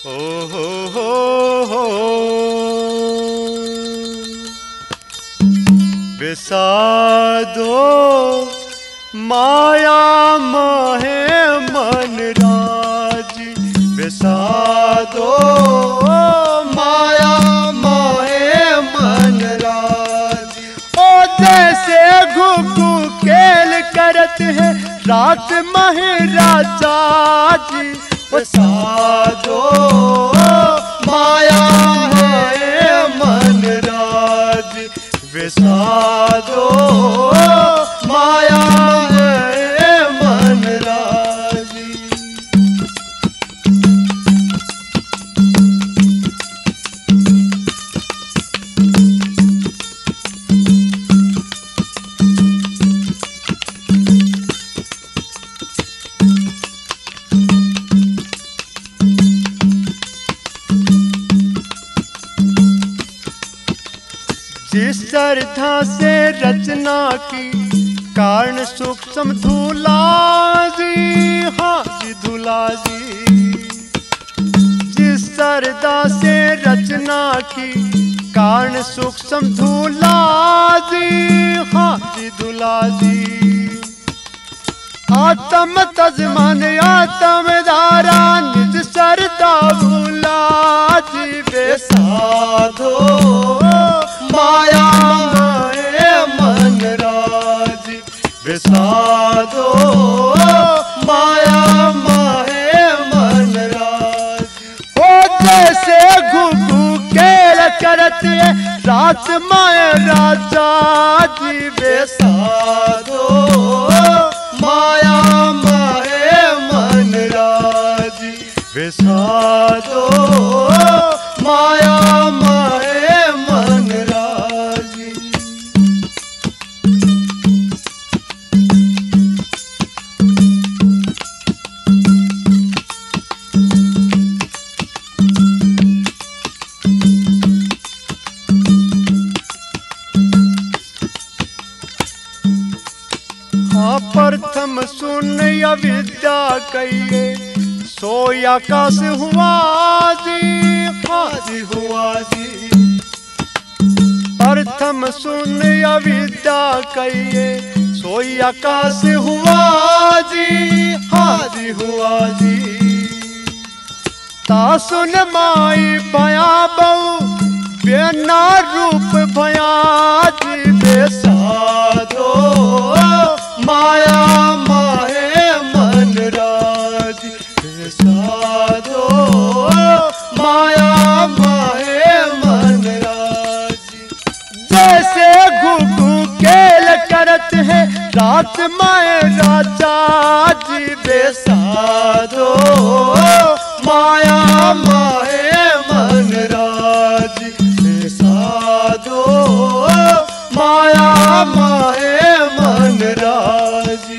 ओ हो विसादो माया मोहे मन राजी, विसादो माया मोहे मन राजी। ओ जैसे घुघु खेल करत है रात महे राजा जी, विसादो माया मोहे मन राजी, विसादो माया मोहे मन राजी। जिस श्रद्धा से रचना की कारण सूक्ष्म धूला जी, हाँ जी धूला जी। जिस श्रद्धा से रचना की कारण सूक्ष्म धूला जी, हाँ जी धूला जी। आत्म तजमान आत्म धारा निज श्रद्धा भूला जी, विसाधो माया मोहे मन राजी, विसाधो माया मोहे मन राजी। ओ जैसे घुघु खेल करत है रात माया राजा जी, विसाधो माया मोहे मन राजी, विसाधो माया मोहे मन राजी। हाँ प्रथम सुन अविद्या कहिए सोई आकाश हुआ जी, हाँ जी हुआ जी। प्रथम सुन अविद्या कहिए सोई आकाश हुआ जी, हाँ जी हुआ जी। ता सुन माई भया बहु बेना रूप भया जी, विसाधो माया मोहे मन राजी, विसाधो माया मोहे मन राजी। जैसे घुघु खेल करत है रात माए राजा जी, विसाधो माया मोहे मन राजी, विसाधो माया मोहे मन राजी।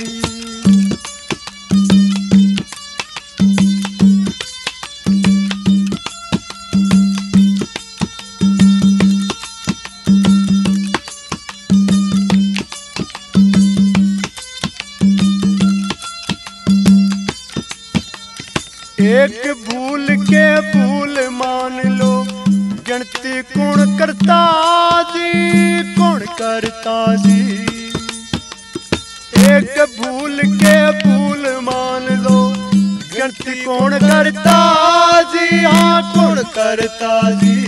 एक भूल के भूल मान लो गिनती कौन करता जी, कौन करता जी। एक भूल के भूल मान लो गिनती कौन करता जी, हाँ कौन करता जी।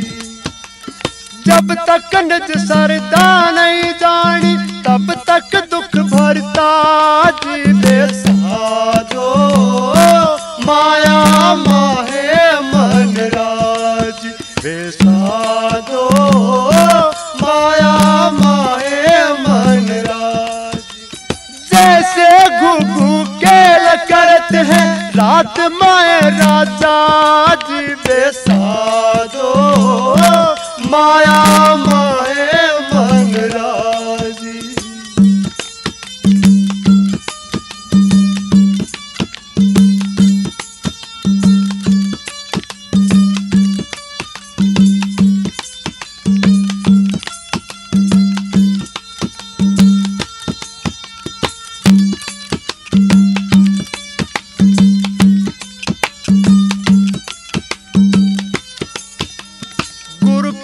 जब तक निज श्रद्धा नहीं जानी तब तक दुख भरता जी, विसाधो माया मोहे मन राजी, विसाधो माया मोहे मन राजी। जैसे घुघु खेल करत है रात माए राजा जी, विसाधो माया मोहे मन राजी।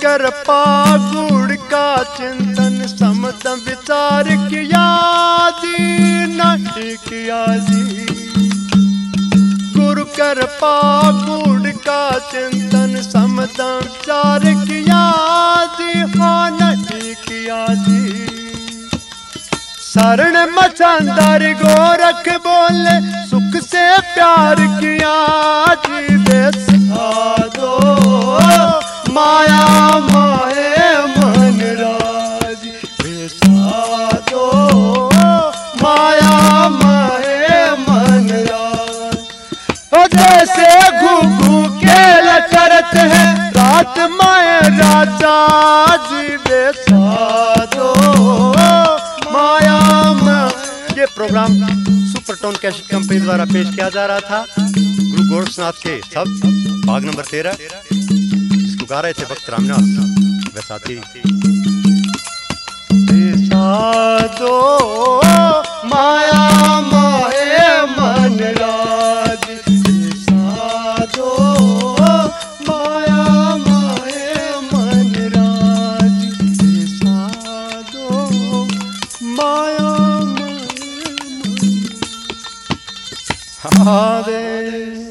कृपा गुण का चिंतन समत विचार किया जी नहीं किया जी। गुरु कृपा गुण का चिंतन समत विचार किया जी हाँ नहीं किया जी। शरण मचंदर गोरख बोले सुख से प्यार किया जी। बेसाधो माया माहे मन राज, बेसाधो माया माहे मन राज। जैसे घू खेल करत है रात माए राजा जी। बेसाधो माया में। ये प्रोग्राम सुपरटोन कैसेट कंपनी द्वारा पेश किया जा रहा था। गुरु गोरखनाथ के शब्द भाग नंबर 13, जिसको गा रहे थे भक्त रामनाथ व साथी। बेसाधो माया माहे मन राज, बेसाधो माया माहे मन राज, बेसाधो माया माहे मन। हरे